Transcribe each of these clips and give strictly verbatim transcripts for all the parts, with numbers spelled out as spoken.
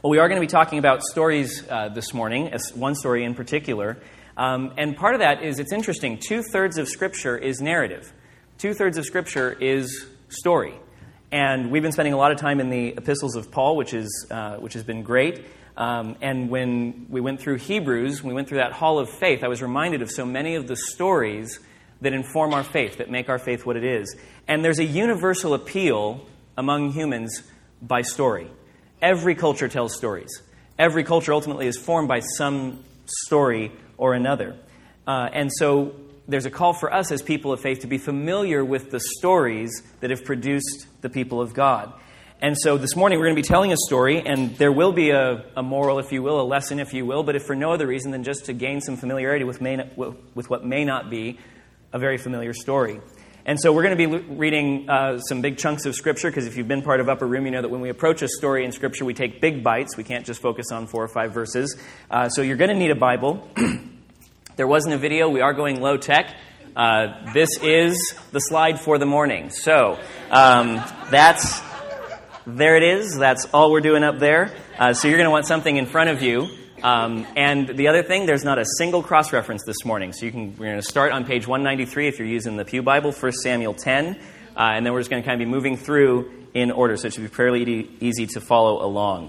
Well, we are going to be talking about stories uh, this morning, as one story in particular. Um, and part of that is, it's interesting, two-thirds of Scripture is narrative. Two-thirds of Scripture is story. And we've been spending a lot of time in the epistles of Paul, which is uh, which has been great. Um, and when we went through Hebrews, we went through that hall of faith, I was reminded of so many of the stories that inform our faith, that make our faith what it is. And there's a universal appeal among humans by story. Every culture tells stories. Every culture ultimately is formed by some story or another. Uh, and so there's a call for us as people of faith to be familiar with the stories that have produced the people of God. And so this morning we're going to be telling a story, and there will be a, a moral, if you will, a lesson, if you will, but if for no other reason than just to gain some familiarity with, may not, with what may not be a very familiar story. And so we're going to be reading uh, some big chunks of Scripture, because if you've been part of Upper Room, you know that when we approach a story in Scripture, we take big bites. We can't just focus on four or five verses. Uh, so you're going to need a Bible. There wasn't a video. We are going low tech. Uh, this is the slide for the morning. So um, that's, there it is. That's all we're doing up there. Uh, so you're going to want something in front of you. Um, and the other thing, there's not a single cross-reference this morning. So you can, we're going to start on page one ninety-three if you're using the Pew Bible, First Samuel ten. Uh, and then we're just going to kind of be moving through in order, so it should be fairly e- easy to follow along.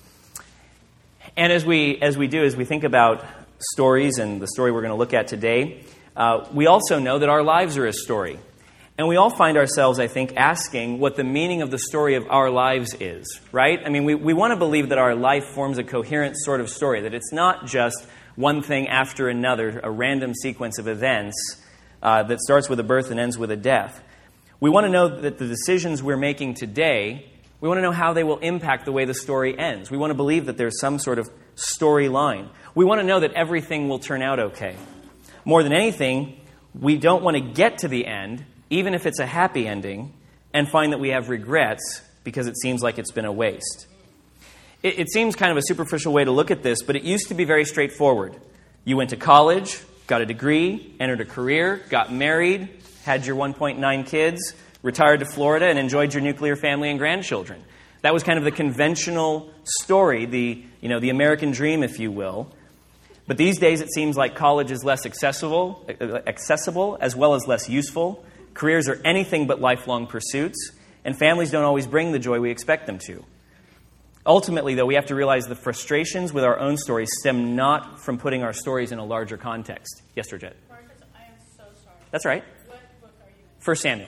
And as we as we do, as we think about stories and the story we're going to look at today, uh, we also know that our lives are a story. And we all find ourselves, I think, asking what the meaning of the story of our lives is, right? I mean, we, we want to believe that our life forms a coherent sort of story, that it's not just one thing after another, a random sequence of events uh, that starts with a birth and ends with a death. We want to know that the decisions we're making today, we want to know how they will impact the way the story ends. We want to believe that there's some sort of storyline. We want to know that everything will turn out okay. More than anything, we don't want to get to the end, even if it's a happy ending, and find that we have regrets because it seems like it's been a waste. It, it seems kind of a superficial way to look at this, but it used to be very straightforward. You went to college, got a degree, entered a career, got married, had your one point nine kids, retired to Florida, and enjoyed your nuclear family and grandchildren. That was kind of the conventional story, the, you know, the American dream, if you will. But these days it seems like college is less accessible, accessible as well as less useful. Careers are anything but lifelong pursuits, and families don't always bring the joy we expect them to. Ultimately, though, we have to realize the frustrations with our own stories stem not from putting our stories in a larger context. Yes, Georgette? Marcus, I am so sorry. That's right. What book are you in? First Samuel.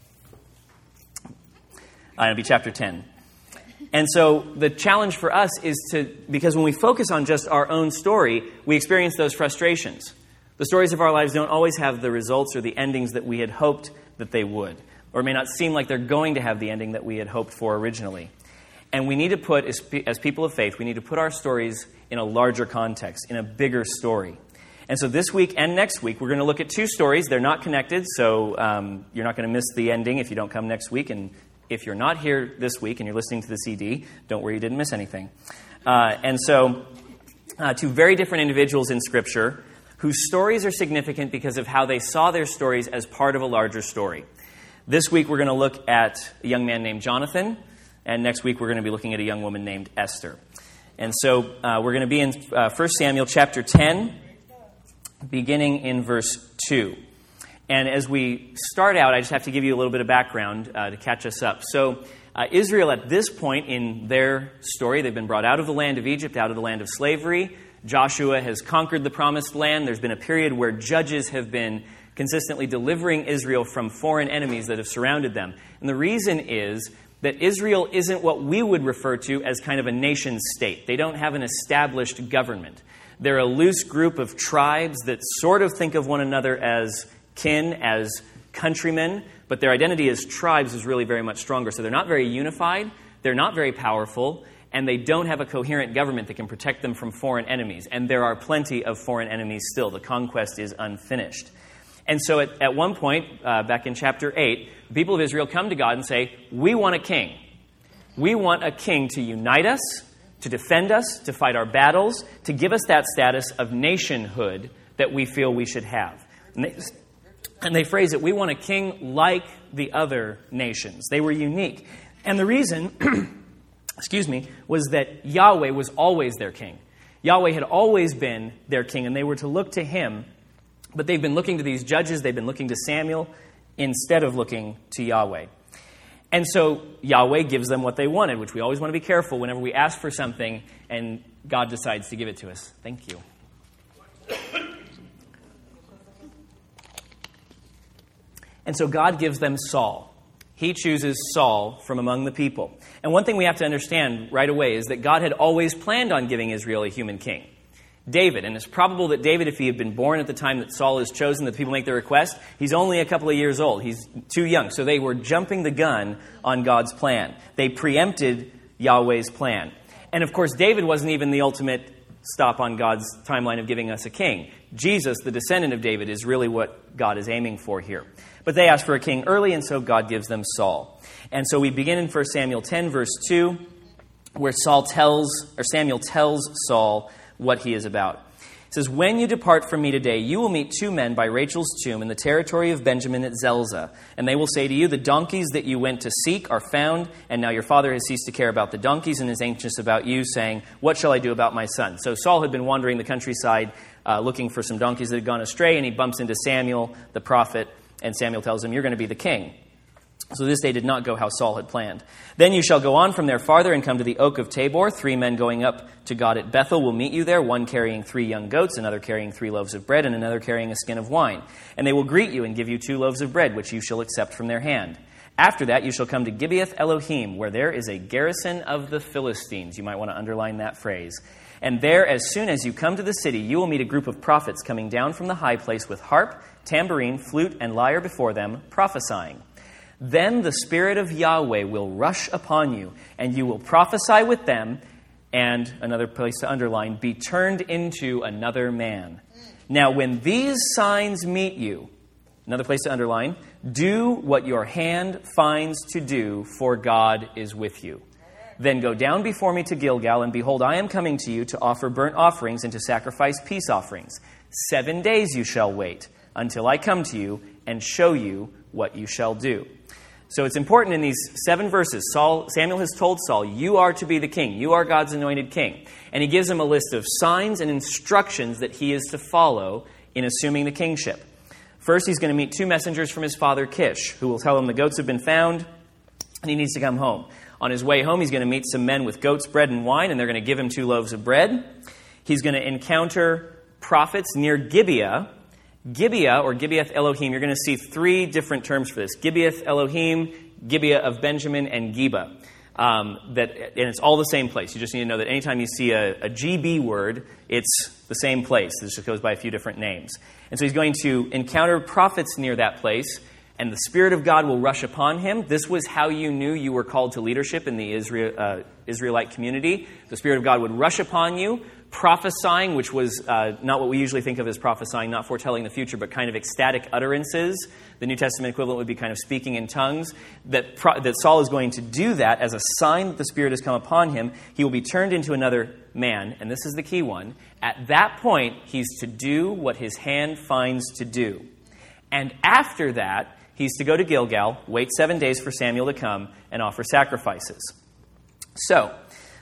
Okay. Uh, it'll be chapter ten. And so the challenge for us is to, because when we focus on just our own story, we experience those frustrations. The stories of our lives don't always have the results or the endings that we had hoped that they would, or it may not seem like they're going to have the ending that we had hoped for originally. And we need to put, as, as people of faith, we need to put our stories in a larger context, in a bigger story. And so this week and next week, we're going to look at two stories. They're not connected, so um, you're not going to miss the ending if you don't come next week. And if you're not here this week and you're listening to the C D, don't worry, you didn't miss anything. Uh, and so uh, two very different individuals in Scripture whose stories are significant because of how they saw their stories as part of a larger story. This week we're going to look at a young man named Jonathan, and next week we're going to be looking at a young woman named Esther. And so uh, we're going to be in uh, First Samuel chapter ten, beginning in verse two. And as we start out, I just have to give you a little bit of background uh, to catch us up. So uh, Israel at this point in their story, they've been brought out of the land of Egypt, out of the land of slavery. Joshua has conquered the promised land. There's been a period where judges have been consistently delivering Israel from foreign enemies that have surrounded them. And the reason is that Israel isn't what we would refer to as kind of a nation state. They don't have an established government. They're a loose group of tribes that sort of think of one another as kin, as countrymen, but their identity as tribes is really very much stronger. So they're not very unified, they're not very powerful, and they don't have a coherent government that can protect them from foreign enemies. And there are plenty of foreign enemies still. The conquest is unfinished. And so at, at one point, uh, back in chapter eight, the people of Israel come to God and say, we want a king. We want a king to unite us, to defend us, to fight our battles, to give us that status of nationhood that we feel we should have. And they, and they phrase it, we want a king like the other nations. They were unique. And the reason... excuse me, was that Yahweh was always their king. Yahweh had always been their king, and they were to look to him. But they've been looking to these judges, they've been looking to Samuel, instead of looking to Yahweh. And so Yahweh gives them what they wanted, which we always want to be careful whenever we ask for something and God decides to give it to us. Thank you. And so God gives them Saul. He chooses Saul from among the people. And one thing we have to understand right away is that God had always planned on giving Israel a human king. David, and it's probable that David, if he had been born at the time that Saul is chosen, that people make the request, he's only a couple of years old. He's too young. So they were jumping the gun on God's plan. They preempted Yahweh's plan. And of course, David wasn't even the ultimate stop on God's timeline of giving us a king. Jesus, the descendant of David, is really what God is aiming for here. But they asked for a king early, and so God gives them Saul. And so we begin in First Samuel ten, verse two, where Saul tells, or Samuel tells Saul what he is about. It says, "When you depart from me today, you will meet two men by Rachel's tomb in the territory of Benjamin at Zelzah. And they will say to you, the donkeys that you went to seek are found, and now your father has ceased to care about the donkeys and is anxious about you, saying, what shall I do about my son?" So Saul had been wandering the countryside uh, looking for some donkeys that had gone astray, and he bumps into Samuel, the prophet, and Samuel tells him, "You're going to be the king." So this day did not go how Saul had planned. "Then you shall go on from there farther and come to the oak of Tabor. Three men going up to God at Bethel will meet you there, one carrying three young goats, another carrying three loaves of bread, and another carrying a skin of wine. And they will greet you and give you two loaves of bread, which you shall accept from their hand. After that, you shall come to Gibeath Elohim, where there is a garrison of the Philistines." You might want to underline that phrase. "And there, as soon as you come to the city, you will meet a group of prophets coming down from the high place with harp, tambourine, flute, and lyre before them, prophesying. Then the Spirit of Yahweh will rush upon you, and you will prophesy with them," and another place to underline, "be turned into another man. Now when these signs meet you," another place to underline, "do what your hand finds to do, for God is with you. Then go down before me to Gilgal, and behold, I am coming to you to offer burnt offerings and to sacrifice peace offerings. Seven days you shall wait, until I come to you and show you what you shall do." So it's important in these seven verses, Saul, Samuel has told Saul, you are to be the king. You are God's anointed king. And he gives him a list of signs and instructions that he is to follow in assuming the kingship. First, he's going to meet two messengers from his father Kish, who will tell him the goats have been found and he needs to come home. On his way home, he's going to meet some men with goats, bread, and wine, and they're going to give him two loaves of bread. He's going to encounter prophets near Gibeah. Gibeah, or Gibeath Elohim, you're going to see three different terms for this. Gibeath Elohim, Gibeah of Benjamin, and Geba. Um, that, and it's all the same place. You just need to know that anytime you see a, a G B word, it's the same place. This just goes by a few different names. And so he's going to encounter prophets near that place, and the Spirit of God will rush upon him. This was how you knew you were called to leadership in the Israel, uh, Israelite community. The Spirit of God would rush upon you, prophesying, which was uh, not what we usually think of as prophesying, not foretelling the future, but kind of ecstatic utterances. The New Testament equivalent would be kind of speaking in tongues. That, pro- that Saul is going to do that as a sign that the Spirit has come upon him. He will be turned into another man, and this is the key one. At that point, he's to do what his hand finds to do. And after that, he's to go to Gilgal, wait seven days for Samuel to come, and offer sacrifices. So,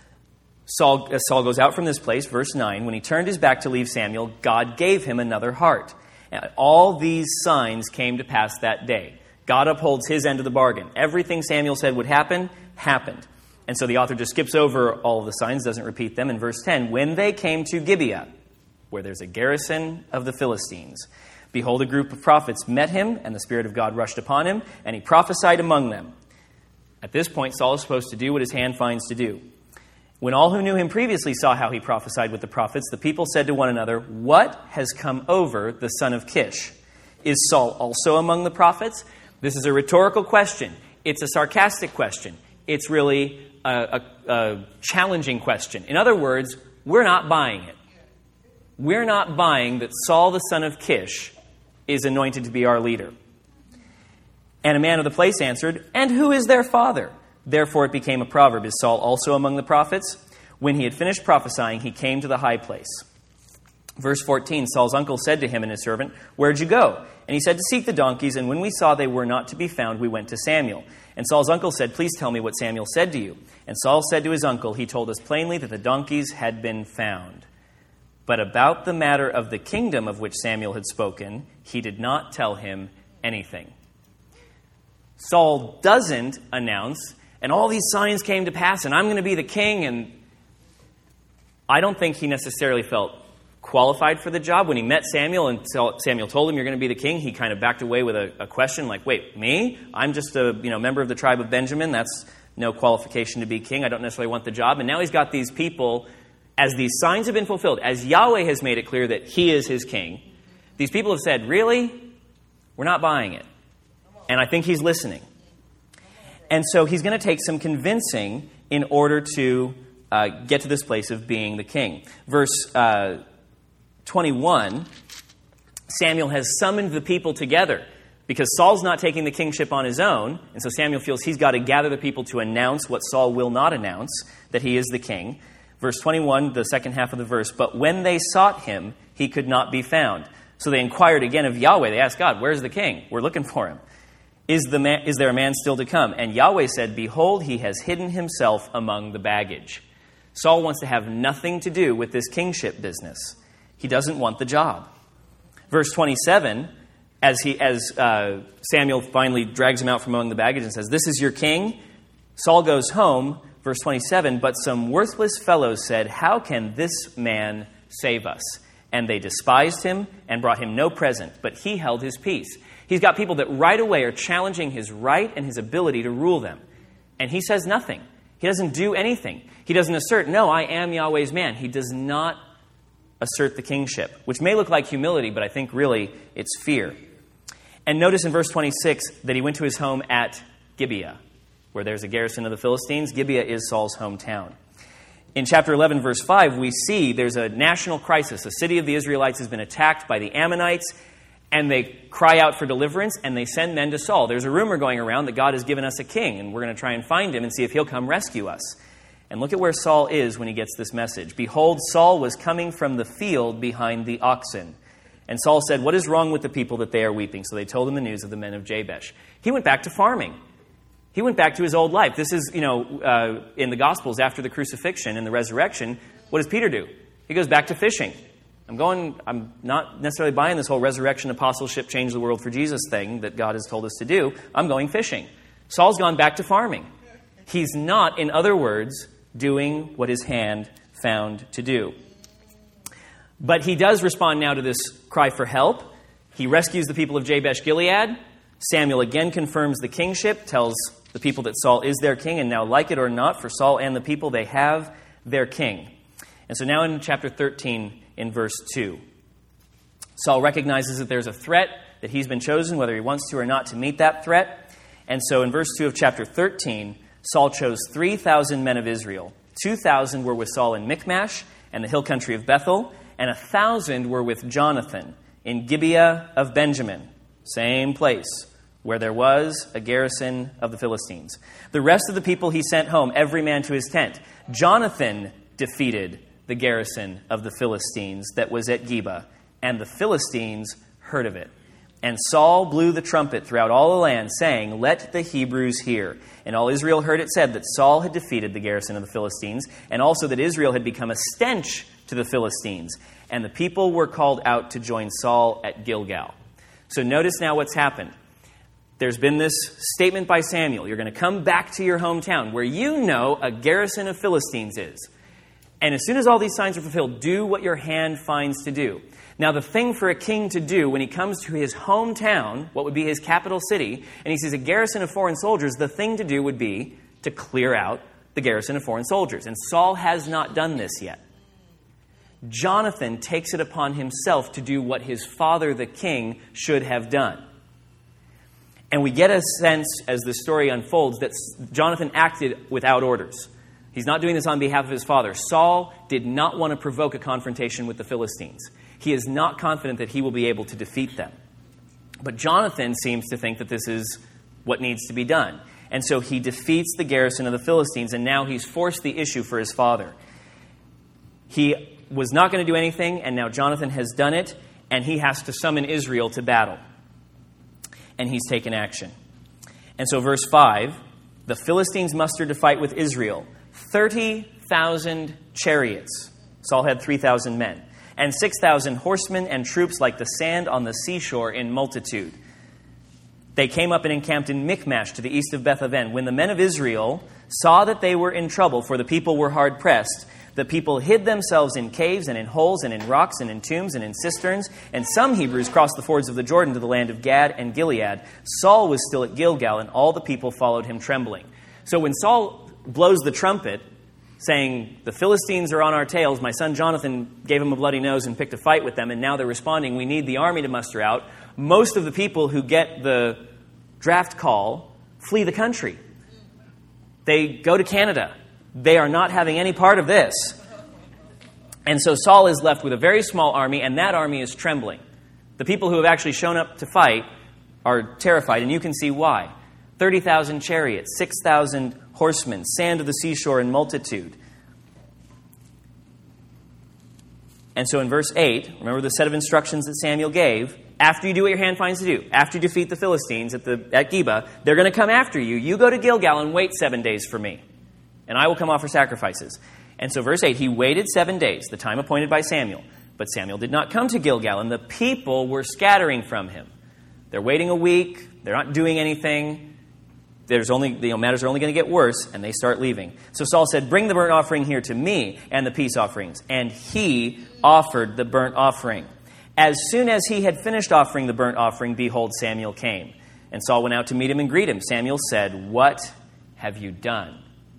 Saul, as Saul goes out from this place, verse nine, when he turned his back to leave Samuel, God gave him another heart. And all these signs came to pass that day. God upholds his end of the bargain. Everything Samuel said would happen, happened. And so the author just skips over all of the signs, doesn't repeat them. In verse ten, when they came to Gibeah, where there's a garrison of the Philistines, behold, a group of prophets met him, and the Spirit of God rushed upon him, and he prophesied among them. At this point, Saul is supposed to do what his hand finds to do. When all who knew him previously saw how he prophesied with the prophets, the people said to one another, what has come over the son of Kish? Is Saul also among the prophets? This is a rhetorical question. It's a sarcastic question. It's really a, a, a challenging question. In other words, we're not buying it. We're not buying that Saul, the son of Kish, is anointed to be our leader. And a man of the place answered, and who is their father? Therefore it became a proverb, is Saul also among the prophets? When he had finished prophesying, he came to the high place. Verse fourteen, Saul's uncle said to him and his servant, "Where'd you go?" And he said, "To seek the donkeys, and when we saw they were not to be found, we went to Samuel." And Saul's uncle said, "Please tell me what Samuel said to you." And Saul said to his uncle, "He told us plainly that the donkeys had been found. But about the matter of the kingdom of which Samuel had spoken, he did not tell him anything." Saul doesn't announce, and all these signs came to pass, and I'm going to be the king. And I don't think he necessarily felt qualified for the job. When he met Samuel and Samuel told him, "You're going to be the king," he kind of backed away with a, a question like, "Wait, me? I'm just a you know member of the tribe of Benjamin. That's no qualification to be king. I don't necessarily want the job." And now he's got these people, as these signs have been fulfilled, as Yahweh has made it clear that he is his king, these people have said, "Really? We're not buying it." And I think he's listening. And so he's going to take some convincing in order to uh, get to this place of being the king. Verse uh, twenty-one, Samuel has summoned the people together because Saul's not taking the kingship on his own, and so Samuel feels he's got to gather the people to announce what Saul will not announce, that he is the king. Verse twenty-one, the second half of the verse, "But when they sought him, he could not be found. So they inquired again of Yahweh." They asked God, "Where's the king? We're looking for him. Is, the man, is there a man still to come?" And Yahweh said, "Behold, he has hidden himself among the baggage." Saul wants to have nothing to do with this kingship business. He doesn't want the job. Verse twenty-seven, as he as uh, Samuel finally drags him out from among the baggage and says, "This is your king," Saul goes home. Verse twenty-seven, "But some worthless fellows said, 'How can this man save us?' And they despised him and brought him no present, but he held his peace." He's got people that right away are challenging his right and his ability to rule them. And he says nothing. He doesn't do anything. He doesn't assert, "No, I am Yahweh's man." He does not assert the kingship, which may look like humility, but I think really it's fear. And notice in verse twenty-six that he went to his home at Gibeah, where there's a garrison of the Philistines. Gibeah is Saul's hometown. In chapter eleven, verse five, we see there's a national crisis. The city of the Israelites has been attacked by the Ammonites, and they cry out for deliverance, and they send men to Saul. There's a rumor going around that God has given us a king, and we're going to try and find him and see if he'll come rescue us. And look at where Saul is when he gets this message. "Behold, Saul was coming from the field behind the oxen. And Saul said, 'What is wrong with the people that they are weeping?' So they told him the news of the men of Jabesh." He went back to farming. He went back to his old life. This is, you know, uh, in the Gospels after the crucifixion and the resurrection. What does Peter do? He goes back to fishing. I'm going, I'm not necessarily buying this whole resurrection, apostleship, change the world for Jesus thing that God has told us to do. I'm going fishing. Saul's gone back to farming. He's not, in other words, doing what his hand found to do. But he does respond now to this cry for help. He rescues the people of Jabesh Gilead. Samuel again confirms the kingship, tells the people that Saul is their king, and now, like it or not, for Saul and the people, they have their king. And so now in chapter thirteen, in verse two, Saul recognizes that there's a threat, that he's been chosen, whether he wants to or not, to meet that threat. And so in verse two of chapter thirteen, Saul chose three thousand men of Israel. two thousand were with Saul in Michmash and the hill country of Bethel, and one thousand were with Jonathan in Gibeah of Benjamin, same place where there was a garrison of the Philistines. The rest of the people he sent home, every man to his tent. Jonathan defeated the garrison of the Philistines that was at Geba, and the Philistines heard of it. And Saul blew the trumpet throughout all the land, saying, "Let the Hebrews hear." And all Israel heard it said that Saul had defeated the garrison of the Philistines, and also that Israel had become a stench to the Philistines. And the people were called out to join Saul at Gilgal. So notice now what's happened. There's been this statement by Samuel. You're going to come back to your hometown where you know a garrison of Philistines is. And as soon as all these signs are fulfilled, do what your hand finds to do. Now, the thing for a king to do when he comes to his hometown, what would be his capital city, and he sees a garrison of foreign soldiers, the thing to do would be to clear out the garrison of foreign soldiers. And Saul has not done this yet. Jonathan takes it upon himself to do what his father, the king, should have done. And we get a sense, as the story unfolds, that Jonathan acted without orders. He's not doing this on behalf of his father. Saul did not want to provoke a confrontation with the Philistines. He is not confident that he will be able to defeat them. But Jonathan seems to think that this is what needs to be done. And so he defeats the garrison of the Philistines, and now he's forced the issue for his father. He was not going to do anything, and now Jonathan has done it, and he has to summon Israel to battle. And he's taken action. And so verse five, the Philistines mustered to fight with Israel thirty thousand chariots. Saul had three thousand men. And six thousand horsemen and troops like the sand on the seashore in multitude. They came up and encamped in Michmash to the east of Beth-aven. When the men of Israel saw that they were in trouble, for the people were hard-pressed, the people hid themselves in caves and in holes and in rocks and in tombs and in cisterns. And some Hebrews crossed the fords of the Jordan to the land of Gad and Gilead. Saul was still at Gilgal, and all the people followed him trembling. So when Saul blows the trumpet, saying, the Philistines are on our tails, my son Jonathan gave him a bloody nose and picked a fight with them, and now they're responding, we need the army to muster out, most of the people who get the draft call flee the country. They go to Canada. They are not having any part of this. And so Saul is left with a very small army, and that army is trembling. The people who have actually shown up to fight are terrified, and you can see why. thirty thousand chariots, six thousand horsemen, sand of the seashore in multitude. And so in verse eight, remember the set of instructions that Samuel gave. After you do what your hand finds to do, after you defeat the Philistines at, the, at Geba, they're going to come after you. You go to Gilgal and wait seven days for me, and I will come offer sacrifices. And so verse eight, he waited seven days, the time appointed by Samuel. But Samuel did not come to Gilgal, and the people were scattering from him. They're waiting a week. They're not doing anything. There's only, you know, matters are only going to get worse, and they start leaving. So Saul said, bring the burnt offering here to me and the peace offerings. And he offered the burnt offering. As soon as he had finished offering the burnt offering, behold, Samuel came. And Saul went out to meet him and greet him. Samuel said, what have you done?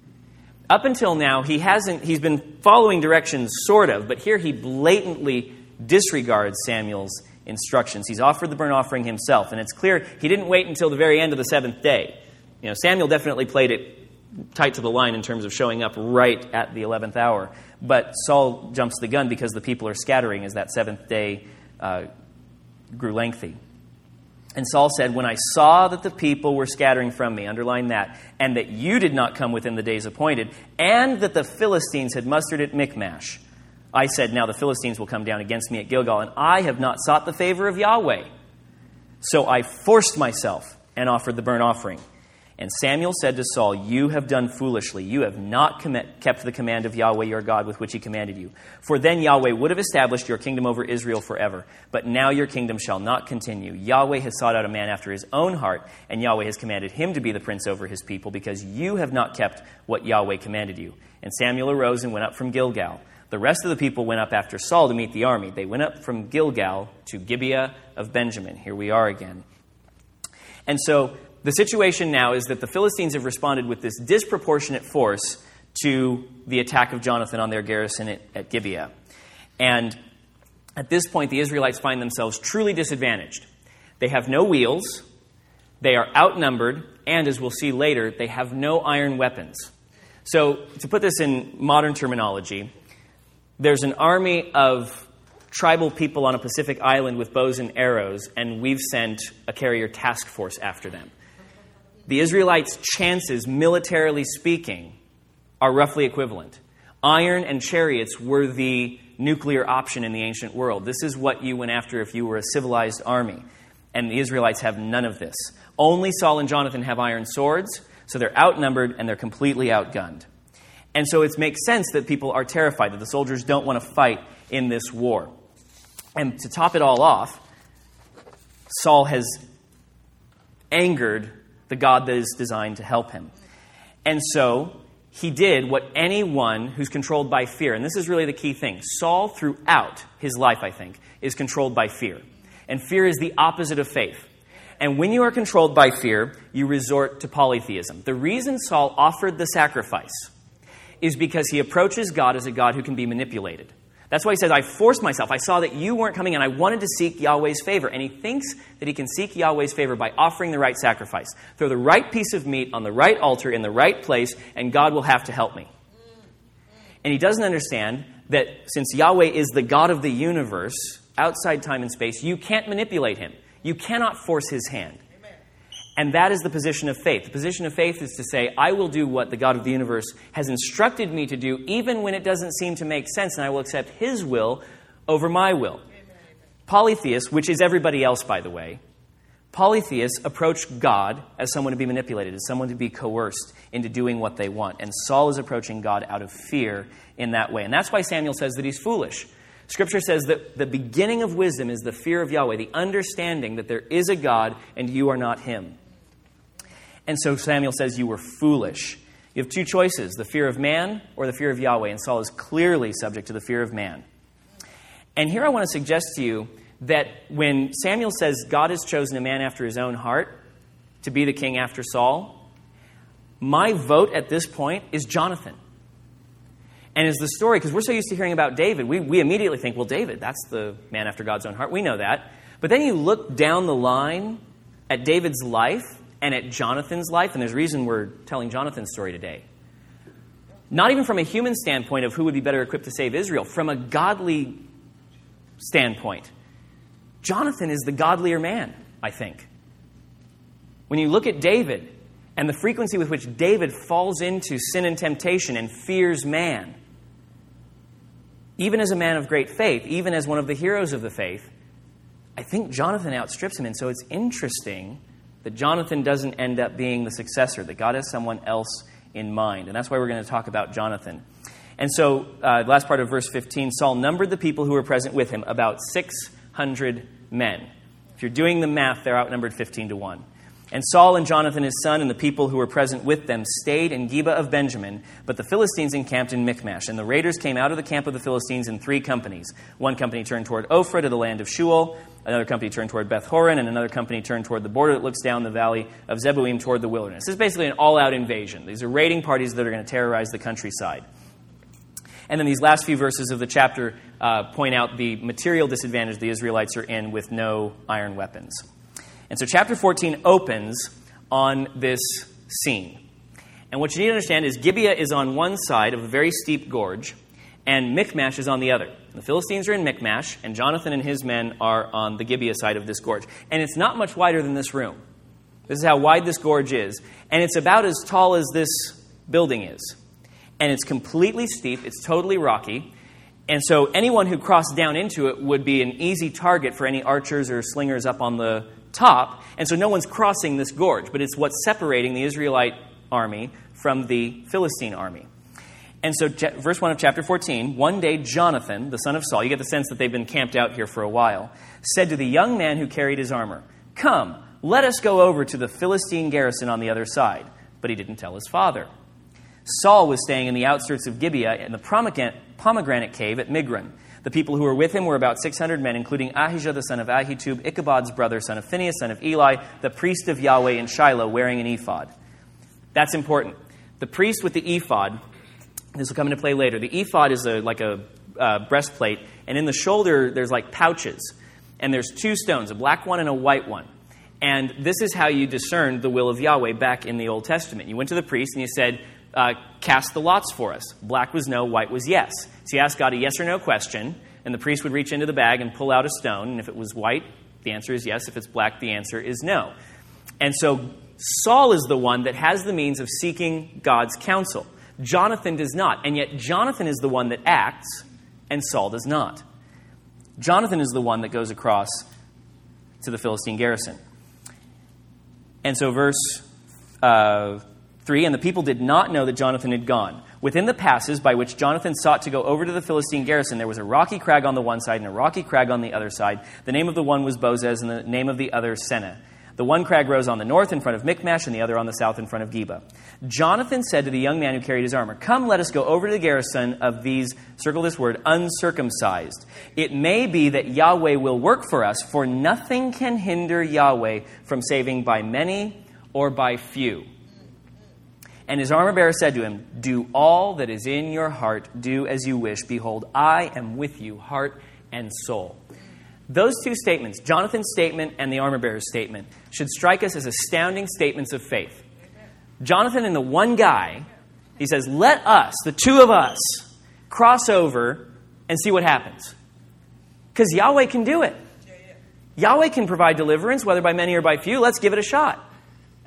Up until now, he hasn't, he's been following directions, sort of, but here he blatantly disregards Samuel's instructions. He's offered the burnt offering himself, and it's clear he didn't wait until the very end of the seventh day. You know, Samuel definitely played it tight to the line in terms of showing up right at the eleventh hour, but Saul jumps the gun because the people are scattering as that seventh day uh, grew lengthy. And Saul said, when I saw that the people were scattering from me, underline that, and that you did not come within the days appointed, and that the Philistines had mustered at Michmash, I said, now the Philistines will come down against me at Gilgal, and I have not sought the favor of Yahweh. So I forced myself and offered the burnt offering. And Samuel said to Saul, you have done foolishly. You have not com- kept the command of Yahweh your God with which he commanded you. For then Yahweh would have established your kingdom over Israel forever. But now your kingdom shall not continue. Yahweh has sought out a man after his own heart, and Yahweh has commanded him to be the prince over his people, because you have not kept what Yahweh commanded you. And Samuel arose and went up from Gilgal. The rest of the people went up after Saul to meet the army. They went up from Gilgal to Gibeah of Benjamin. Here we are again. And so the situation now is that the Philistines have responded with this disproportionate force to the attack of Jonathan on their garrison at, at Gibeah. And at this point, the Israelites find themselves truly disadvantaged. They have no wheels, they are outnumbered, and as we'll see later, they have no iron weapons. So, to put this in modern terminology, there's an army of tribal people on a Pacific island with bows and arrows, and we've sent a carrier task force after them. The Israelites' chances, militarily speaking, are roughly equivalent. Iron and chariots were the nuclear option in the ancient world. This is what you went after if you were a civilized army. And the Israelites have none of this. Only Saul and Jonathan have iron swords, so they're outnumbered and they're completely outgunned. And so it makes sense that people are terrified, that the soldiers don't want to fight in this war. And to top it all off, Saul has angered the God that is designed to help him. And so he did what anyone who's controlled by fear, and this is really the key thing. Saul, throughout his life, I think, is controlled by fear. And fear is the opposite of faith. And when you are controlled by fear, you resort to polytheism. The reason Saul offered the sacrifice is because he approaches God as a God who can be manipulated. That's why he says, I forced myself. I saw that you weren't coming, and I wanted to seek Yahweh's favor. And he thinks that he can seek Yahweh's favor by offering the right sacrifice. Throw the right piece of meat on the right altar in the right place, and God will have to help me. And he doesn't understand that since Yahweh is the God of the universe, outside time and space, you can't manipulate him. You cannot force his hand. Amen. And that is the position of faith. The position of faith is to say, I will do what the God of the universe has instructed me to do, even when it doesn't seem to make sense, and I will accept his will over my will. Polytheists, which is everybody else, by the way, polytheists approach God as someone to be manipulated, as someone to be coerced into doing what they want. And Saul is approaching God out of fear in that way. And that's why Samuel says that he's foolish. Scripture says that the beginning of wisdom is the fear of Yahweh, the understanding that there is a God and you are not him. And so Samuel says you were foolish. You have two choices, the fear of man or the fear of Yahweh. And Saul is clearly subject to the fear of man. And here I want to suggest to you that when Samuel says God has chosen a man after his own heart to be the king after Saul, my vote at this point is Jonathan. And as the story, because we're so used to hearing about David, we, we immediately think, well, David, that's the man after God's own heart. We know that. But then you look down the line at David's life and at Jonathan's life, and there's a reason we're telling Jonathan's story today. Not even from a human standpoint of who would be better equipped to save Israel, from a godly standpoint. Jonathan is the godlier man, I think. When you look at David and the frequency with which David falls into sin and temptation and fears man, even as a man of great faith, even as one of the heroes of the faith, I think Jonathan outstrips him. And so it's interesting that Jonathan doesn't end up being the successor, that God has someone else in mind. And that's why we're going to talk about Jonathan. And so, uh, the last part of verse fifteen, Saul numbered the people who were present with him, about six hundred men. If you're doing the math, they're outnumbered fifteen to one. And Saul and Jonathan his son and the people who were present with them stayed in Geba of Benjamin, but the Philistines encamped in Michmash. And the raiders came out of the camp of the Philistines in three companies. One company turned toward Ophrah to the land of Shual, another company turned toward Beth Horon, and another company turned toward the border that looks down the valley of Zeboim toward the wilderness. This is basically an all-out invasion. These are raiding parties that are going to terrorize the countryside. And then these last few verses of the chapter uh, point out the material disadvantage the Israelites are in with no iron weapons. And so chapter fourteen opens on this scene. And what you need to understand is Gibeah is on one side of a very steep gorge, and Michmash is on the other. The Philistines are in Michmash, and Jonathan and his men are on the Gibeah side of this gorge. And it's not much wider than this room. This is how wide this gorge is. And it's about as tall as this building is. And it's completely steep. It's totally rocky. And so anyone who crossed down into it would be an easy target for any archers or slingers up on the top. And so no one's crossing this gorge. But it's what's separating the Israelite army from the Philistine army. And so verse one of chapter fourteen, one day Jonathan, the son of Saul, you get the sense that they've been camped out here for a while, said to the young man who carried his armor, "Come, let us go over to the Philistine garrison on the other side." But he didn't tell his father. Saul was staying in the outskirts of Gibeah in the pomegranate, pomegranate cave at Migron. The people who were with him were about six hundred men, including Ahijah the son of Ahitub, Ichabod's brother, son of Phinehas, son of Eli, the priest of Yahweh in Shiloh, wearing an ephod. That's important. The priest with the ephod, this will come into play later. The ephod is a, like a uh, breastplate, and in the shoulder there's like pouches. And there's two stones, a black one and a white one. And this is how you discerned the will of Yahweh back in the Old Testament. You went to the priest and you said, uh, cast the lots for us. Black was no, white was yes. So you asked God a yes or no question, and the priest would reach into the bag and pull out a stone. And if it was white, the answer is yes. If it's black, the answer is no. And so Saul is the one that has the means of seeking God's counsel. Jonathan does not. And yet Jonathan is the one that acts, and Saul does not. Jonathan is the one that goes across to the Philistine garrison. And so verse uh, three, and the people did not know that Jonathan had gone. Within the passes by which Jonathan sought to go over to the Philistine garrison, there was a rocky crag on the one side and a rocky crag on the other side. The name of the one was Bozez, and the name of the other Seneh. The one crag rose on the north in front of Michmash, and the other on the south in front of Geba. Jonathan said to the young man who carried his armor, "Come, let us go over to the garrison of these," circle this word, "uncircumcised. It may be that Yahweh will work for us, for nothing can hinder Yahweh from saving by many or by few." And his armor-bearer said to him, "Do all that is in your heart, do as you wish. Behold, I am with you, heart and soul." Those two statements, Jonathan's statement and the armor-bearer's statement, should strike us as astounding statements of faith. Jonathan and the one guy, he says, let us, the two of us, cross over and see what happens. Because Yahweh can do it. Yahweh can provide deliverance, whether by many or by few. Let's give it a shot.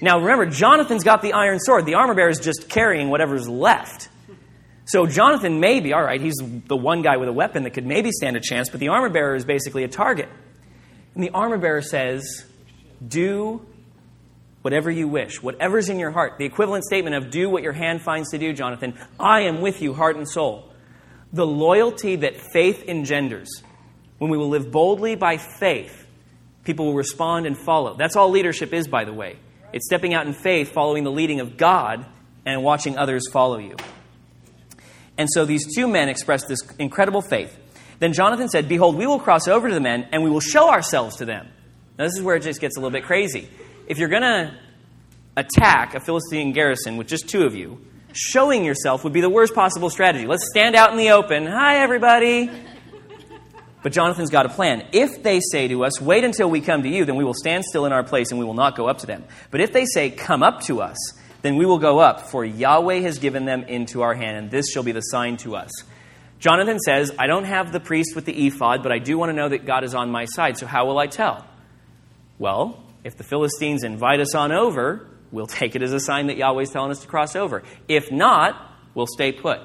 Now remember, Jonathan's got the iron sword. The armor bearer is just carrying whatever's left. So Jonathan may be, all right, he's the one guy with a weapon that could maybe stand a chance, but the armor bearer is basically a target. And the armor bearer says, do whatever you wish, whatever's in your heart. The equivalent statement of do what your hand finds to do, Jonathan. I am with you, heart and soul. The loyalty that faith engenders, when we will live boldly by faith, people will respond and follow. That's all leadership is, by the way. It's stepping out in faith, following the leading of God, and watching others follow you. And so these two men expressed this incredible faith. Then Jonathan said, behold, we will cross over to the men, and we will show ourselves to them. Now this is where it just gets a little bit crazy. If you're going to attack a Philistine garrison with just two of you, showing yourself would be the worst possible strategy. Let's stand out in the open. Hi, everybody. But Jonathan's got a plan. If they say to us, wait until we come to you, then we will stand still in our place and we will not go up to them. But if they say, come up to us, then we will go up, for Yahweh has given them into our hand, and this shall be the sign to us. Jonathan says, I don't have the priest with the ephod, but I do want to know that God is on my side, so how will I tell? Well, if the Philistines invite us on over, we'll take it as a sign that Yahweh's telling us to cross over. If not, we'll stay put.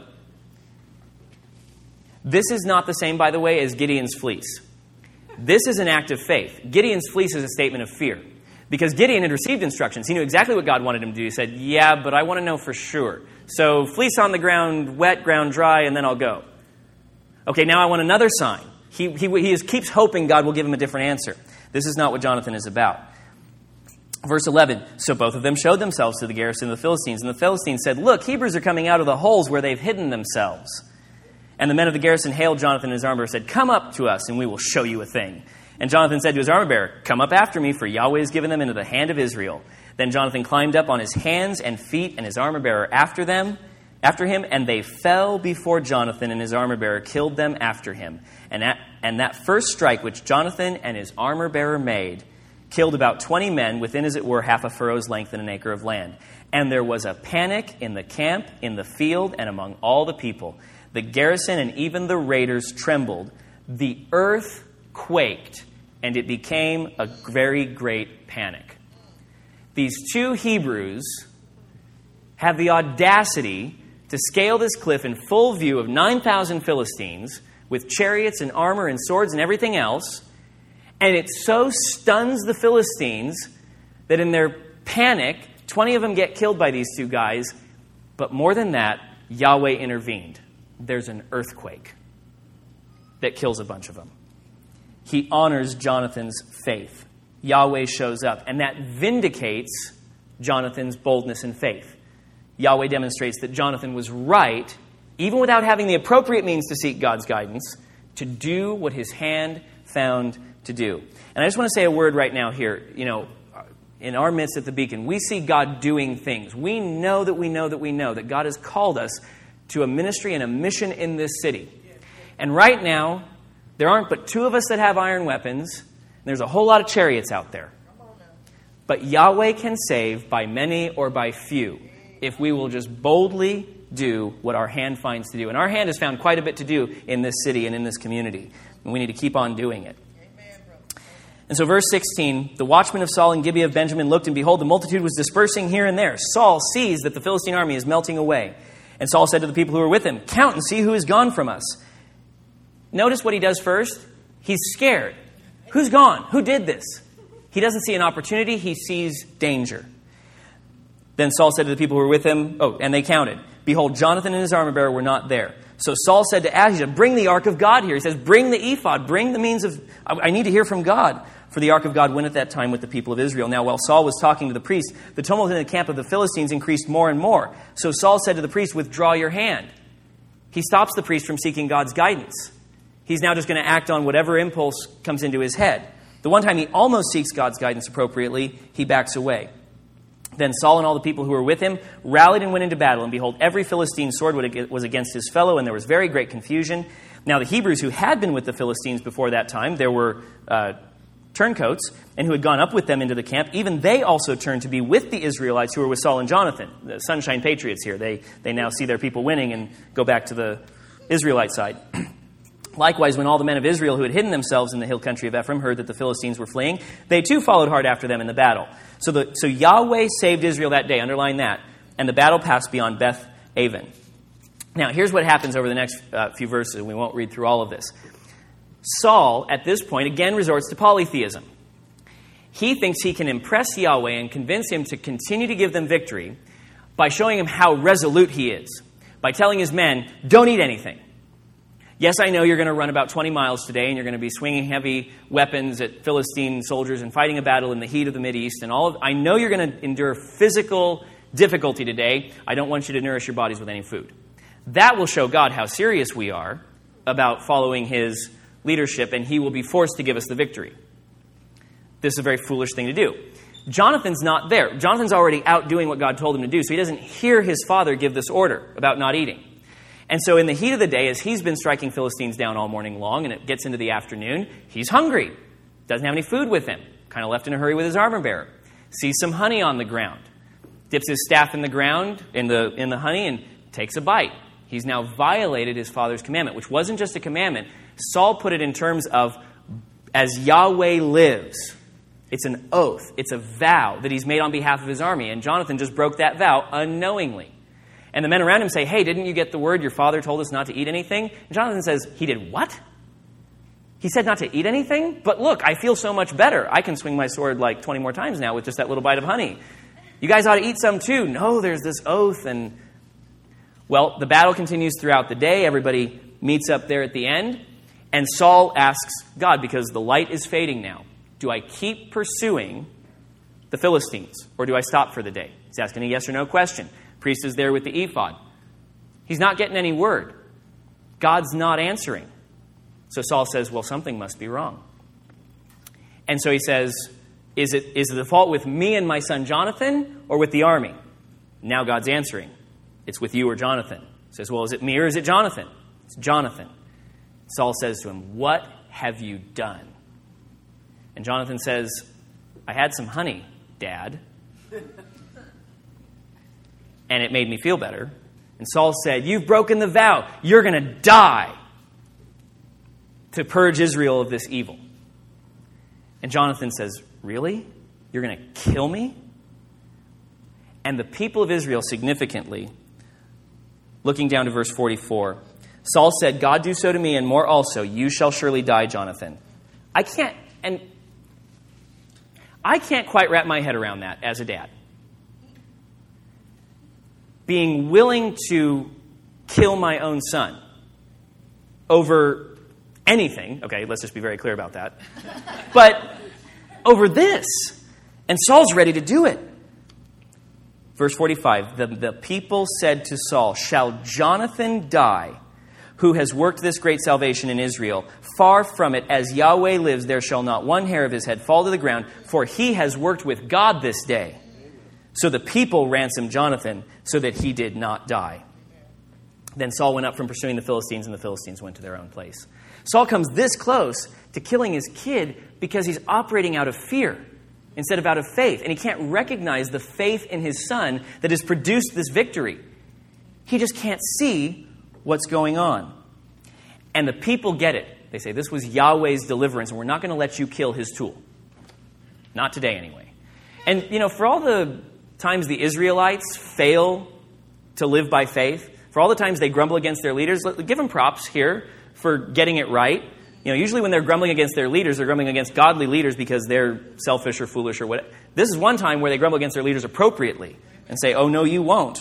This is not the same, by the way, as Gideon's fleece. This is an act of faith. Gideon's fleece is a statement of fear. Because Gideon had received instructions. He knew exactly what God wanted him to do. He said, yeah, but I want to know for sure. So fleece on the ground, wet, ground dry, and then I'll go. Okay, now I want another sign. He, he, he is, keeps hoping God will give him a different answer. This is not what Jonathan is about. Verse eleven, so both of them showed themselves to the garrison of the Philistines. And the Philistines said, look, Hebrews are coming out of the holes where they've hidden themselves. And the men of the garrison hailed Jonathan and his armor bearer, said, come up to us, and we will show you a thing. And Jonathan said to his armor bearer, come up after me, for Yahweh has given them into the hand of Israel. Then Jonathan climbed up on his hands and feet, and his armor bearer after them, after him, and they fell before Jonathan, and his armor bearer killed them after him. And that, and that first strike which Jonathan and his armor bearer made killed about twenty men within, as it were, half a furrow's length and an acre of land. And there was a panic in the camp, in the field, and among all the people. The garrison and even the raiders trembled. The earth quaked, and it became a very great panic. These two Hebrews have the audacity to scale this cliff in full view of nine thousand Philistines with chariots and armor and swords and everything else. And it so stuns the Philistines that in their panic, twenty of them get killed by these two guys. But more than that, Yahweh intervened. There's an earthquake that kills a bunch of them. He honors Jonathan's faith. Yahweh shows up, and that vindicates Jonathan's boldness and faith. Yahweh demonstrates that Jonathan was right, even without having the appropriate means to seek God's guidance, to do what his hand found to do. And I just want to say a word right now here. You know, in our midst at the Beacon, we see God doing things. We know that we know that we know that God has called us to a ministry and a mission in this city. And right now, there aren't but two of us that have iron weapons. And there's a whole lot of chariots out there. But Yahweh can save by many or by few if we will just boldly do what our hand finds to do. And our hand has found quite a bit to do in this city and in this community. And we need to keep on doing it. And so verse sixteen, the watchmen of Saul and Gibeah of Benjamin looked, and behold, the multitude was dispersing here and there. Saul sees that the Philistine army is melting away. And Saul said to the people who were with him, count and see who is gone from us. Notice what he does first. He's scared. Who's gone? Who did this? He doesn't see an opportunity. He sees danger. Then Saul said to the people who were with him, oh, and they counted. Behold, Jonathan and his armor bearer were not there. So Saul said to Ahijah, bring the ark of God here. He says, bring the ephod, bring the means of, I need to hear from God. For the ark of God went at that time with the people of Israel. Now, while Saul was talking to the priest, the tumult in the camp of the Philistines increased more and more. So Saul said to the priest, withdraw your hand. He stops the priest from seeking God's guidance. He's now just going to act on whatever impulse comes into his head. The one time he almost seeks God's guidance appropriately, he backs away. Then Saul and all the people who were with him rallied and went into battle. And behold, every Philistine sword was against his fellow, and there was very great confusion. Now the Hebrews who had been with the Philistines before that time, there were uh, turncoats, and who had gone up with them into the camp, even they also turned to be with the Israelites who were with Saul and Jonathan. The Sunshine Patriots here. They, they now see their people winning and go back to the Israelite side. Likewise, when all the men of Israel who had hidden themselves in the hill country of Ephraim heard that the Philistines were fleeing, they too followed hard after them in the battle. So, the, so Yahweh saved Israel that day, underline that, and the battle passed beyond Beth Aven. Now, here's what happens over the next uh, few verses, and we won't read through all of this. Saul, at this point, again resorts to polytheism. He thinks he can impress Yahweh and convince him to continue to give them victory by showing him how resolute he is, by telling his men, don't eat anything. Yes, I know you're going to run about twenty miles today, and you're going to be swinging heavy weapons at Philistine soldiers and fighting a battle in the heat of the Mideast. And all of, I know you're going to endure physical difficulty today. I don't want you to nourish your bodies with any food. That will show God how serious we are about following his leadership, and he will be forced to give us the victory. This is a very foolish thing to do. Jonathan's not there. Jonathan's already out doing what God told him to do, so he doesn't hear his father give this order about not eating. And so in the heat of the day, as he's been striking Philistines down all morning long, and it gets into the afternoon, he's hungry. Doesn't have any food with him. Kind of left in a hurry with his armor bearer. Sees some honey on the ground. Dips his staff in the ground, in the, in the honey, and takes a bite. He's now violated his father's commandment, which wasn't just a commandment. Saul put it in terms of, as Yahweh lives. It's an oath. It's a vow that he's made on behalf of his army. And Jonathan just broke that vow unknowingly. And the men around him say, hey, didn't you get the word your father told us not to eat anything? And Jonathan says, he did what? He said not to eat anything? But look, I feel so much better. I can swing my sword like twenty more times now with just that little bite of honey. You guys ought to eat some too. No, there's this oath. And well, the battle continues throughout the day. Everybody meets up there at the end. And Saul asks God, because the light is fading now, do I keep pursuing the Philistines, or do I stop for the day? He's asking a yes or no question. Priest is there with the ephod. He's not getting any word. God's not answering. So Saul says, well, something must be wrong. And so he says, is it is the fault with me and my son Jonathan, or with the army? Now God's answering. It's with you or Jonathan. He says, well, is it me or is it Jonathan? It's Jonathan. Saul says to him, what have you done? And Jonathan says, I had some honey, Dad. And it made me feel better. And Saul said, you've broken the vow. You're going to die to purge Israel of this evil. And Jonathan says, really? You're going to kill me? And the people of Israel, significantly, looking down to verse forty-four, Saul said, God do so to me and more also. You shall surely die, Jonathan. I can't, and I can't quite wrap my head around that as a dad. Being willing to kill my own son over anything. Okay, let's just be very clear about that. But over this. And Saul's ready to do it. Verse forty-five, the, the people said to Saul, shall Jonathan die, who has worked this great salvation in Israel? Far from it, as Yahweh lives, there shall not one hair of his head fall to the ground, for he has worked with God this day. So the people ransomed Jonathan so that he did not die. Then Saul went up from pursuing the Philistines, and the Philistines went to their own place. Saul comes this close to killing his kid because he's operating out of fear instead of out of faith. And he can't recognize the faith in his son that has produced this victory. He just can't see what's going on. And the people get it. They say, this was Yahweh's deliverance, and we're not going to let you kill his tool. Not today, anyway. And, you know, for all the times the Israelites fail to live by faith, for all the times they grumble against their leaders, give them props here for getting it right. You know, usually when they're grumbling against their leaders, they're grumbling against godly leaders because they're selfish or foolish or whatever. This is one time where they grumble against their leaders appropriately and say, oh, no, you won't.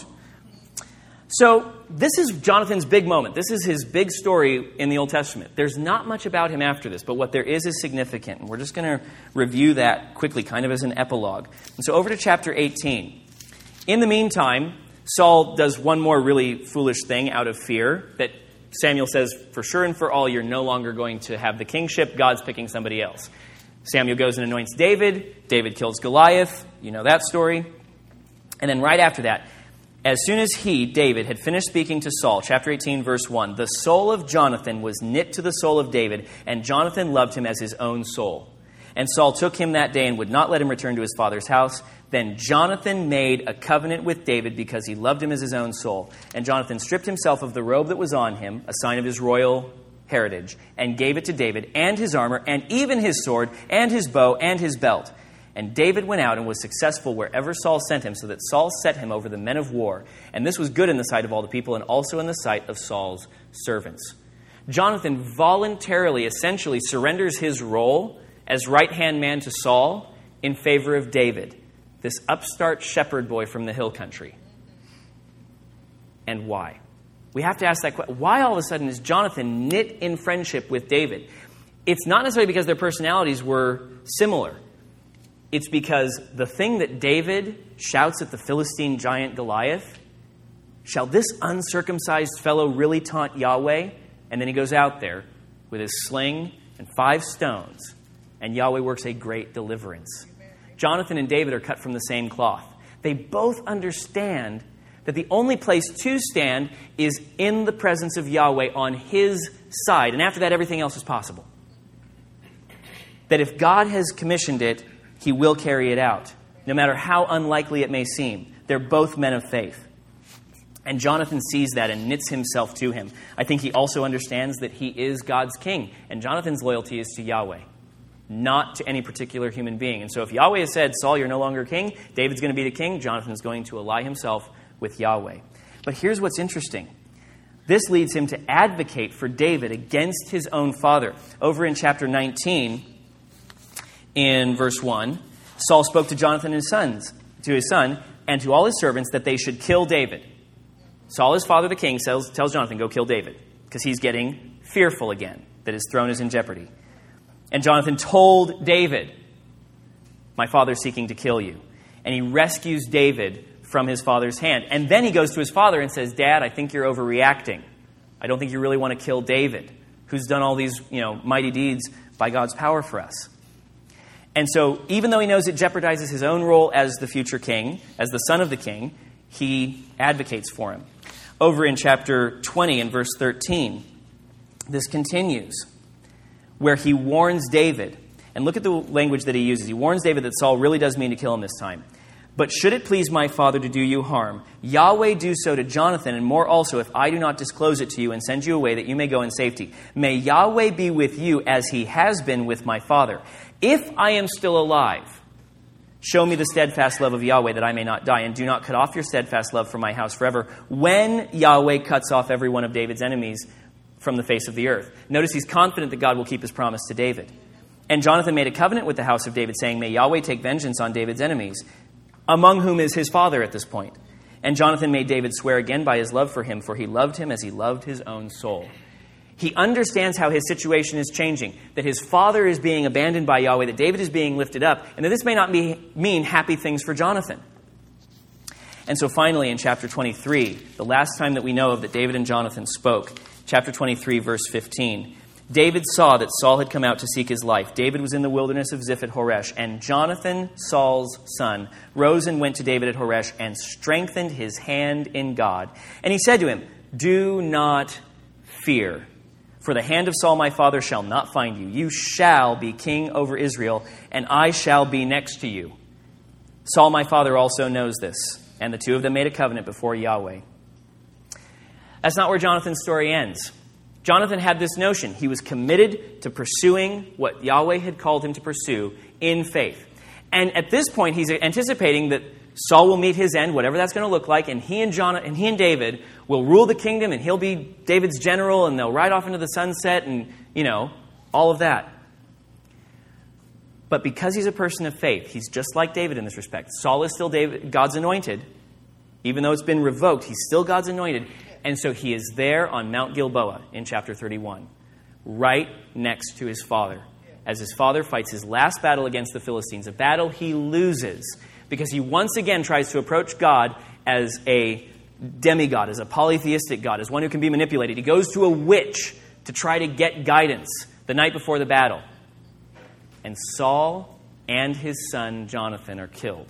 So this is Jonathan's big moment. This is his big story in the Old Testament. There's not much about him after this, but what there is is significant. And we're just going to review that quickly, kind of as an epilogue. And so over to chapter eighteen. In the meantime, Saul does one more really foolish thing out of fear that Samuel says, for sure and for all, you're no longer going to have the kingship. God's picking somebody else. Samuel goes and anoints David. David kills Goliath. You know that story. And then right after that, as soon as he, David, had finished speaking to Saul, chapter eighteen, verse one, the soul of Jonathan was knit to the soul of David, and Jonathan loved him as his own soul. And Saul took him that day and would not let him return to his father's house. Then Jonathan made a covenant with David because he loved him as his own soul. And Jonathan stripped himself of the robe that was on him, a sign of his royal heritage and gave it to David and his armor and even his sword and his bow and his belt. And David went out and was successful wherever Saul sent him, so that Saul set him over the men of war. And this was good in the sight of all the people and also in the sight of Saul's servants. Jonathan voluntarily, essentially, surrenders his role as right-hand man to Saul in favor of David, this upstart shepherd boy from the hill country. And why? We have to ask that question. Why all of a sudden is Jonathan knit in friendship with David? It's not necessarily because their personalities were similar. It's because the thing that David shouts at the Philistine giant Goliath, shall this uncircumcised fellow really taunt Yahweh? And then he goes out there with his sling and five stones, and Yahweh works a great deliverance. Jonathan and David are cut from the same cloth. They both understand that the only place to stand is in the presence of Yahweh on his side. And after that, everything else is possible. That if God has commissioned it, he will carry it out, no matter how unlikely it may seem. They're both men of faith. And Jonathan sees that and knits himself to him. I think he also understands that he is God's king. And Jonathan's loyalty is to Yahweh, not to any particular human being. And so if Yahweh has said, Saul, you're no longer king, David's going to be the king, Jonathan's going to ally himself with Yahweh. But here's what's interesting. This leads him to advocate for David against his own father. Over in chapter nineteen, in verse one, Saul spoke to Jonathan and his sons, to his son, and to all his servants that they should kill David. Saul, his father, the king, tells, tells Jonathan, go kill David, because he's getting fearful again, that his throne is in jeopardy. And Jonathan told David, my father's seeking to kill you. And he rescues David from his father's hand. And then he goes to his father and says, Dad, I think you're overreacting. I don't think you really want to kill David, who's done all these, you know, mighty deeds by God's power for us. And so even though he knows it jeopardizes his own role as the future king, as the son of the king, he advocates for him. Over in chapter twenty and verse thirteen, this continues, where he warns David. And look at the language that he uses. He warns David that Saul really does mean to kill him this time. But should it please my father to do you harm, Yahweh do so to Jonathan, and more also, if I do not disclose it to you and send you away, that you may go in safety. May Yahweh be with you as he has been with my father. If I am still alive, show me the steadfast love of Yahweh, that I may not die, and do not cut off your steadfast love from my house forever, when Yahweh cuts off every one of David's enemies from the face of the earth. Notice he's confident that God will keep his promise to David. And Jonathan made a covenant with the house of David, saying, may Yahweh take vengeance on David's enemies, among whom is his father at this point. And Jonathan made David swear again by his love for him, for he loved him as he loved his own soul. He understands how his situation is changing, that his father is being abandoned by Yahweh, that David is being lifted up, and that this may not be, mean happy things for Jonathan. And so finally in chapter twenty-three, the last time that we know of that David and Jonathan spoke, chapter twenty-three, verse fifteen, David saw that Saul had come out to seek his life. David was in the wilderness of Ziph at Horesh, and Jonathan, Saul's son, rose and went to David at Horesh and strengthened his hand in God. And he said to him, do not fear, for the hand of Saul my father shall not find you. You shall be king over Israel, and I shall be next to you. Saul my father also knows this, and the two of them made a covenant before Yahweh. That's not where Jonathan's story ends. Jonathan had this notion. He was committed to pursuing what Yahweh had called him to pursue in faith. And at this point, he's anticipating that Saul will meet his end, whatever that's going to look like, and he and John and he and David will rule the kingdom, and he'll be David's general, and they'll ride off into the sunset, and, you know, all of that. But because he's a person of faith, he's just like David in this respect. Saul is still David, God's anointed. Even though it's been revoked, he's still God's anointed. And so he is there on Mount Gilboa in chapter thirty-one, right next to his father, as his father fights his last battle against the Philistines, a battle he loses because he once again tries to approach God as a demigod, as a polytheistic God, as one who can be manipulated. He goes to a witch to try to get guidance the night before the battle. And Saul and his son Jonathan are killed.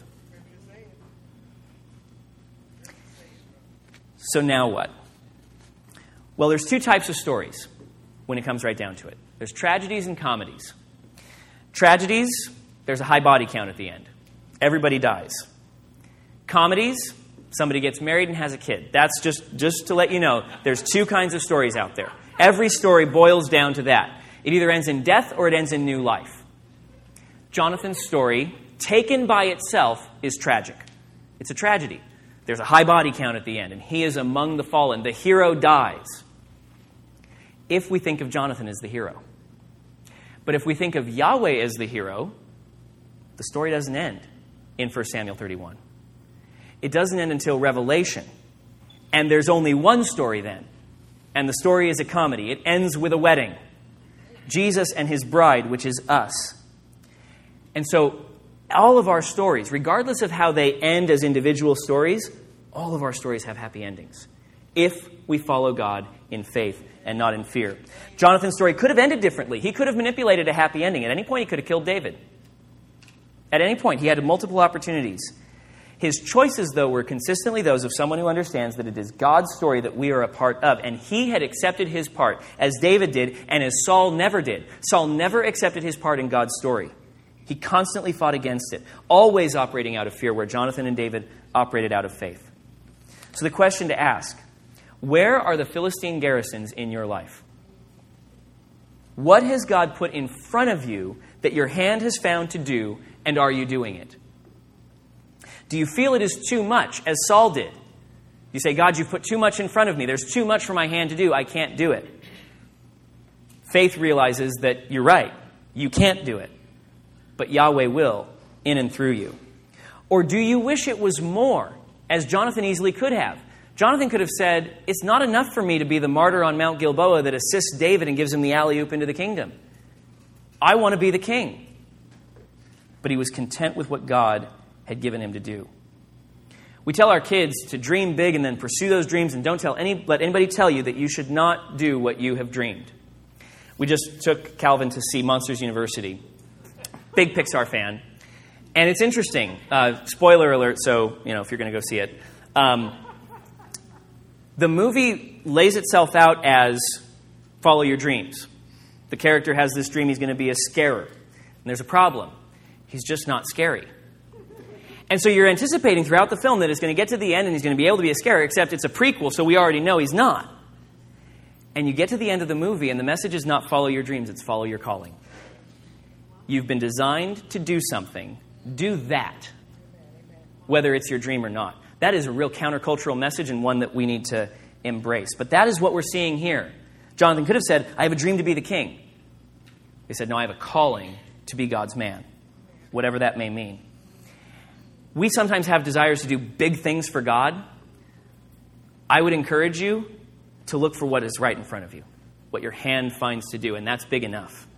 So now what? Well, there's two types of stories when it comes right down to it. There's tragedies and comedies. Tragedies, there's a high body count at the end. Everybody dies. Comedies, somebody gets married and has a kid. That's just, just to let you know, there's two kinds of stories out there. Every story boils down to that. It either ends in death or it ends in new life. Jonathan's story, taken by itself, is tragic. It's a tragedy. There's a high body count at the end, and he is among the fallen. The hero dies. If we think of Jonathan as the hero. But if we think of Yahweh as the hero, the story doesn't end in First Samuel thirty-one. It doesn't end until Revelation. And there's only one story then. And the story is a comedy. It ends with a wedding. Jesus and his bride, which is us. And so all of our stories, regardless of how they end as individual stories, all of our stories have happy endings. If we follow God in faith and not in fear. Jonathan's story could have ended differently. He could have manipulated a happy ending. At any point, he could have killed David. At any point, he had multiple opportunities. His choices, though, were consistently those of someone who understands that it is God's story that we are a part of. And he had accepted his part, as David did, and as Saul never did. Saul never accepted his part in God's story. He constantly fought against it, always operating out of fear, where Jonathan and David operated out of faith. So the question to ask, where are the Philistine garrisons in your life? What has God put in front of you that your hand has found to do, and are you doing it? Do you feel it is too much, as Saul did? You say, God, you've put too much in front of me. There's too much for my hand to do. I can't do it. Faith realizes that you're right. You can't do it. But Yahweh will, in and through you. Or do you wish it was more, as Jonathan easily could have? Jonathan could have said, it's not enough for me to be the martyr on Mount Gilboa that assists David and gives him the alley-oop into the kingdom. I want to be the king. But he was content with what God had given him to do. We tell our kids to dream big and then pursue those dreams, and don't tell any, let anybody tell you that you should not do what you have dreamed. We just took Calvin to see Monsters University. Big Pixar fan. And it's interesting. Uh, spoiler alert, so you know if you're going to go see it. Um, the movie lays itself out as follow your dreams. The character has this dream he's going to be a scarer. And there's a problem. He's just not scary. And so you're anticipating throughout the film that it's going to get to the end and he's going to be able to be a scarer, except it's a prequel, so we already know he's not. And you get to the end of the movie, and the message is not follow your dreams, it's follow your calling. You've been designed to do something. Do that, whether it's your dream or not. That is a real countercultural message and one that we need to embrace. But that is what we're seeing here. Jonathan could have said, I have a dream to be the king. He said, no, I have a calling to be God's man, whatever that may mean. We sometimes have desires to do big things for God. I would encourage you to look for what is right in front of you, what your hand finds to do, and that's big enough.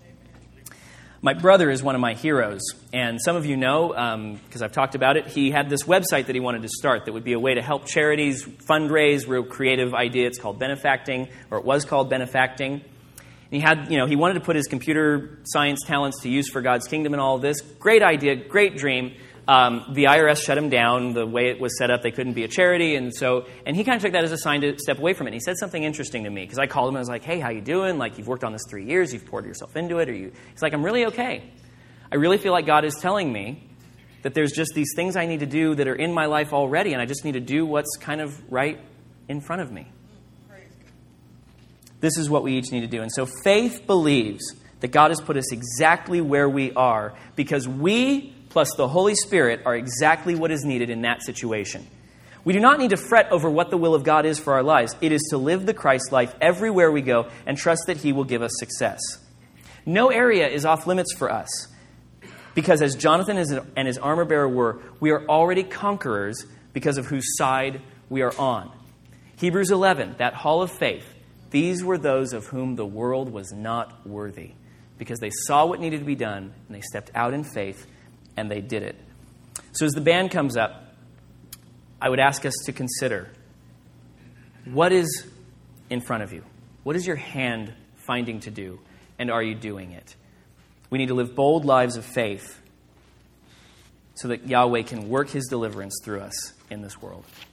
My brother is one of my heroes, and some of you know, because um, I've talked about it, he had this website that he wanted to start that would be a way to help charities fundraise, real creative idea. It's called Benefacting, or it was called Benefacting. And he had, you know, he wanted to put his computer science talents to use for God's kingdom and all of this. Great idea, great dream. Um, the I R S shut him down. The way it was set up, they couldn't be a charity, and so and he kind of took that as a sign to step away from it. And he said something interesting to me because I called him and I was like, "Hey, how you doing? Like, you've worked on this three years, you've poured yourself into it." Or you? He's like, "I'm really okay. I really feel like God is telling me that there's just these things I need to do that are in my life already, and I just need to do what's kind of right in front of me." This is what we each need to do, and so faith believes that God has put us exactly where we are because we plus the Holy Spirit are exactly what is needed in that situation. We do not need to fret over what the will of God is for our lives. It is to live the Christ life everywhere we go and trust that He will give us success. No area is off limits for us because as Jonathan and his armor bearer were, we are already conquerors because of whose side we are on. Hebrews eleven, that hall of faith, these were those of whom the world was not worthy because they saw what needed to be done and they stepped out in faith and they did it. So as the band comes up, I would ask us to consider, what is in front of you? What is your hand finding to do? And are you doing it? We need to live bold lives of faith so that Yahweh can work His deliverance through us in this world.